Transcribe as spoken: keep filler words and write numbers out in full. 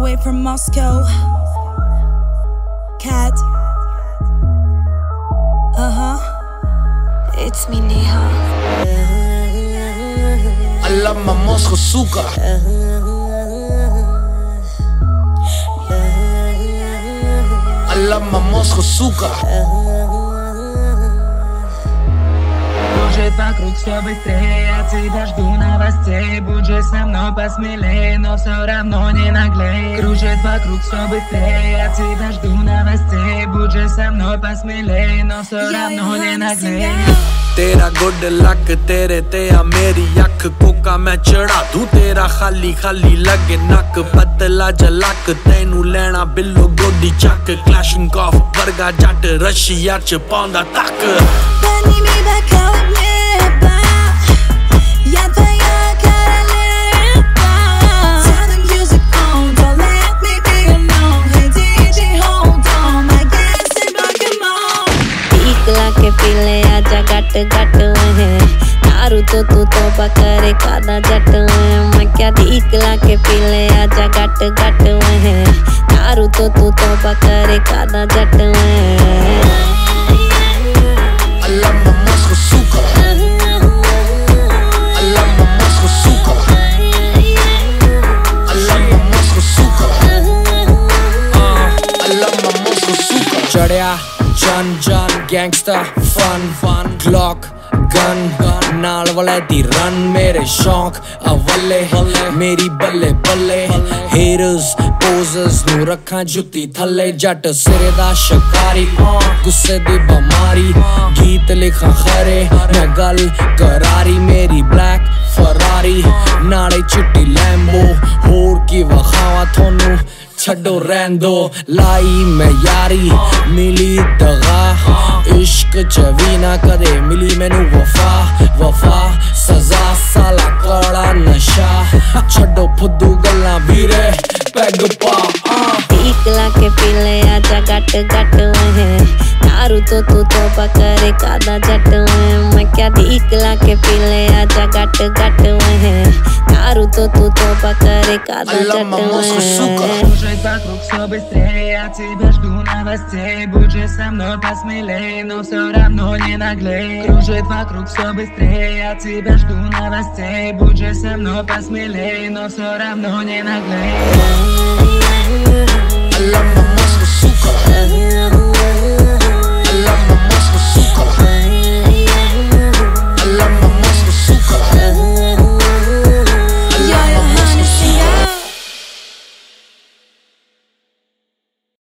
way from Moscow. Cat. Uh-huh. It's me, Neha. I love my Moscow suka. I love my Moscow suka. Кружит вокруг все быстрее, я тебя жду новостей. Будь же со мной посмелее, но все равно не наглей. Кружит вокруг все быстрее, я тебя жду новостей. Будь же со мной посмелее, но все равно не наглей. तेरा good luck तेरे ते आ मेरी अख Coca मैं चढ़ा दूं तेरा खाली खाली लगे नक पतला जलक तेनू लेना बिल्लो गोदी चक क्लैशिंग ऑफ वर्गा जट रशिया च पांदा तक Подними бокал, небо, я твоя королева. Turn the music on, don't let me be alone. Hey D J, hold on, my dancing Pokemon. टीकला के पीले आजा गट गट है दारू तो तू तो बकरे कादा जट है मैं क्या टीकला के पीले आजा गट गट है दारू तो तू तो बकरे कादा जट है I love my Moscow suka. I love my Moscow suka. I love my Moscow suka. uh, I love my Moscow suka. चढ़या जन जन गैंगस्टर फन फन क्लॉक गन नाल वाले दी रन मेरे शौक अवले मेरी बल्ले बल्ले हेटर्स पोजर्स नू रखा जुत्ती थल्ले जट सिरे दा शिकारी गुस्से दी बमारी गीत लिखा खरे मैं गल करारी मेरी ब्लैक फरारी नाले चिट्टी लैम्बो होर की वखावा थोनू छड्डो रहन दो लाई मैं यारी मिली दगा इश्क च भी ना कदे मिली मैनू वफा वफा सजा साला कड़ा नशा छड्डो फुद्दू गल्लां वीरे पैग पा टीकला के पीले आजा गट गट है दारू तो तू तो बकरे कादा जट है मैं क्या टीकला के पीले आजा गट गट है दारू तो तू तो बकरे कादा जट है Кружит вокруг все быстрее, я тебя жду новостей. Будь же со мной посмелее, но все равно не наглей. Кружит вокруг все быстрее, я тебя жду новостей. Будь же со мной посмелее, но все равно не наглей. I love my Moscow suka. I love my Moscow suka.